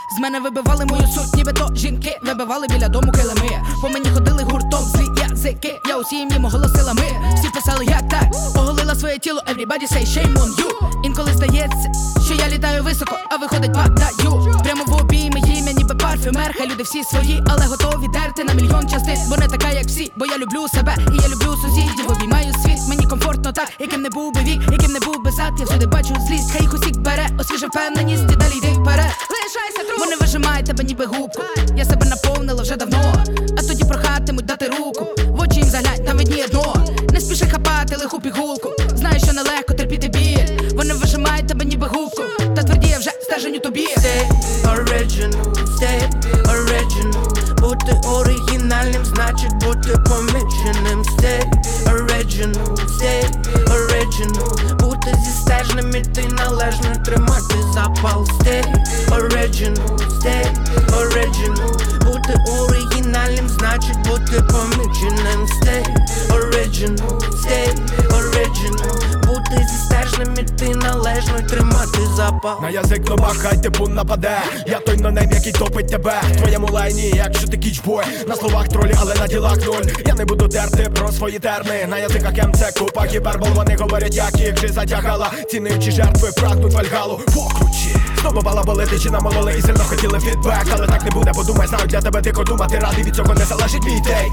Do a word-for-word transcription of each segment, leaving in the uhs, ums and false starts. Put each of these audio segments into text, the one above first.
З мене вибивали мою суть, ніби то жінки вибивали біля дому килими. По мені ходили гуртом злі язики, я усім їм оголосила ми. Всі писали як так, оголила своє тіло, everybody say shame on you. Інколи здається, що я літаю високо, а виходить падаю прямо в обійми ім'я, ніби парфюмер. Хай люди всі свої, але готові дерти на мільйон частин. Бо не така як всі, бо я люблю себе і я люблю сусідів. Обіймаю світ, мені комфортно так, яким не був би вік, яким не був би зад. Я всюди бачу злість, хай їх усіх бере, освіжа впевненість і далі йди вперед. Лишайся друг, вони вижимають тебе ніби губку. Я себе наповнила вже давно, а тоді прохатимуть дати руку. В очі їм заглянь, там видніє дно. Не спіши хапати лиху пігулку, знаю, що нелегко терпіти біль. Вони вижимають тебе ніби губку, та твердіє вже стежень у тобі. Stay original, stay original. Бути оригінальним значить бути поміченим. Stay original, stay original. Бути зі стежним, іти належно, тримати запал. Stay original, stay original. Бути оригінальним значить бути поміченим. Stay original, stay original. Бути зі стежним, іти належно, тримати запал. На язик лоба, хай типу нападе. Я той нонейм, який топить тебе в твоєму лайні, якщо ти кічбой. На словах тролі, але на ділах нуль. Я не буду терти про свої терми. На язиках ем це купа гіпербол. Вони говорять, як їх же затягала. Цінуючі жертви прагнуть вальгалу. Покручі знову бала болити, чи намололи і сильно хотіли фідбек. Але так не буде, подумай, знаю, для тебе дико думати. Радий, від цього не залежить мій тейк.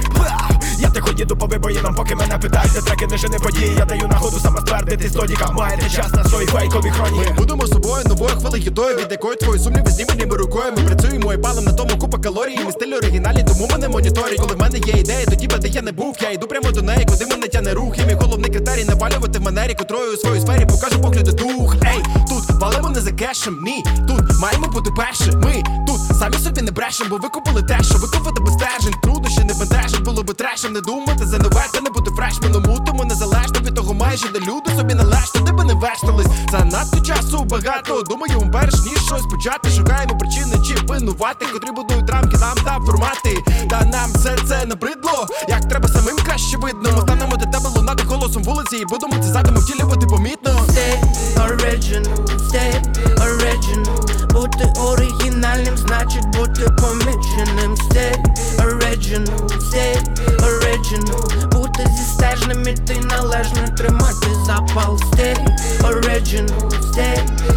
Я тихо їду по вибоїнам, поки мене питають, де треки не жени події. Я даю нагоду саме ствердити стодіка. Маєте час на свої фейкові хроні. Ми будемо собою новою хвили їдою, від якої твої сумніви знімені рукою. Ми працюємо і палим на тому купа калорій. Ми стиль оригінальний, тому мене моніторять. Коли в мене є ідея, тоді би де я не був. Я йду прямо до неї, куди мене тяне рух. І мій головний критерій навалювати в манері, котрою у своїй сфері покажу погляду дух. Ей, тут валимо не за кешем, ні. Тут маємо бути перші. Ми тут самі собі не брешем, бо ви купили те, що ви купите без стежень. Труднощі не бентежить, було би трешем. Не думати за нове, та не бути фрешменом. Мутимо незалежно від того майже, де люди собі належно, де би не вештались. Занадто часу багато, думаю, перш ніж щось почати. Шукаємо причини чи винувати, котрі будують рамки нам та формати. Та нам все це набридло, як треба самим краще видно. Ми станемо до тебе лунати голосом вулиці і будемо ці задуми втілювати помітно. Stay original, stay original. Бути оригінальним значить бути поміченим. Stay original, stay original. Бути зі стежним, іти належно, тримати запал. Stay original, stay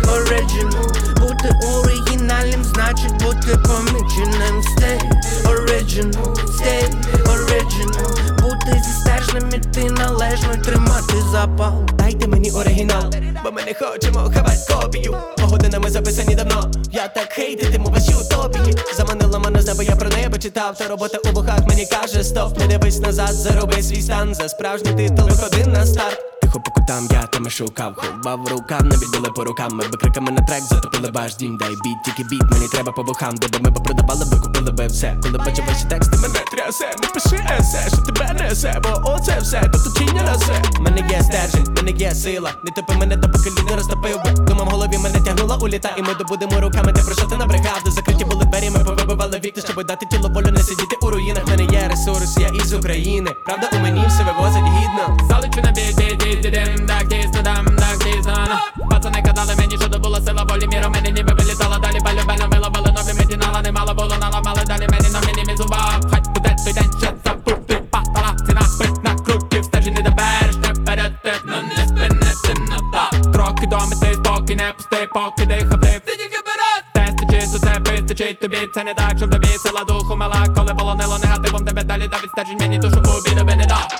original. Бути оригінальним значить бути поміченим. Stay original, stay original. Бути зі стежним, іти належно, тримати запал. Дайте мені оригінал, бо ми не хочемо хавать копію. Погодинами записані давно, я так хейтитиму ваші утопії. Заманила мене з неба, я про неї почитав. Та робота у вухах мені каже стоп. Не дивись назад, зароби свій стан. За справжній титул виходи на старт. Тихо по кутам, я тебе шукав. Ховав рукав, навіть били по рукам. Ми би криками на трек затопили ваш дім. Дай біт, тільки біт, мені треба по вухам. Де би ми попродавали, ви купили би все. Коли бачу ваші тексти, мене трясе. Не пиши есе, що тебе несе, бо оце все, тут учіння несе. Мене є стержень, мене є сила. Не топи мене, допоки люди розтопив би. Думав, в голові мене тягнула у літа. І ми добудемо руками те, про що ти набрехав. Де закриті були двері, ми повибивали вікна, щоб дати тіло волю, не сидіти у руїнах. Мене є ресурс, я із України. Правда, у мені все вивозить гідно. Залечу на біді, ді, дим, так тісно, дам, так тісно. Пацани казали мені, що то була сила волі. Міра мені ніби вилітала далі, полюбено виловили нові медінала. Немало було, наламали далі мені на мінімі зубав. Хай буде той день, що забути. Падала ціна, спит на крутів, стежі не добереш, не перейти, ну не спинити, ну так. Трохи домити, спокій, не пусти, поки дихав ти. Ти тільки вперед! Тести чисто, це вистачить тобі. Це не так, щоб тобі сила духу мала. Коли полонило негативом, тебе далі давить стежень. Мені душу у біду би не дав.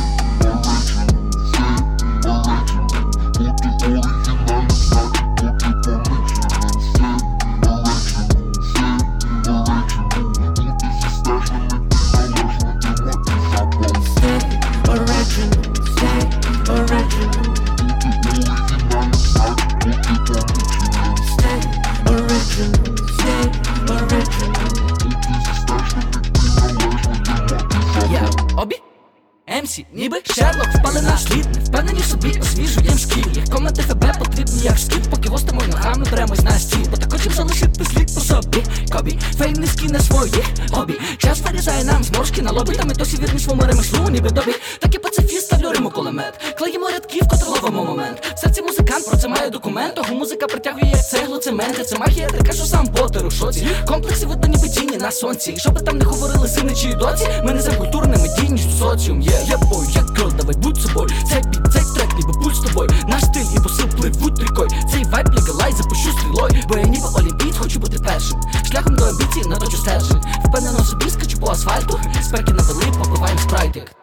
Обі ем сі, ніби Шерлок, впали на слід, не впевнені в собі, освіжуєм шкіл. Як коменти ФБ потрібні, як скіт, поки востимо ногами беремось на стіл. Бо так хочем залишити слід по собі. Кобі, фейм низький на своїх хобі. Час вирізає нам зморшки на лобі. Та ми досі вірні своєму ремеслу, ніби добі. Так і пацифіст ставлю риму кулемет. Клеїмо рядки чуваків, котре ловимо момент. В серці музикант, про це має документ. Того музика притягує як цеглу, цементи. Це магія така, що сам Поттер у шоці. Комплекси видно ніби тіні на сонці. Що би там не говорили сини чи доці, ми не за культурними дійністю соціум. Є, я бой, як грол, давай будь собою. Цей біт, цей трек, ніби пульс з тобою. Наш стиль і посил пливуть рікою. Цей вайб легалайз, запущу стрілою. Бо я ніби олімпієць, хочу бути першим. Шляхом до амбіцій наточу стержень. Впевнено собі скачу по асфальту. Спеки навели, попиваємо спрайтик.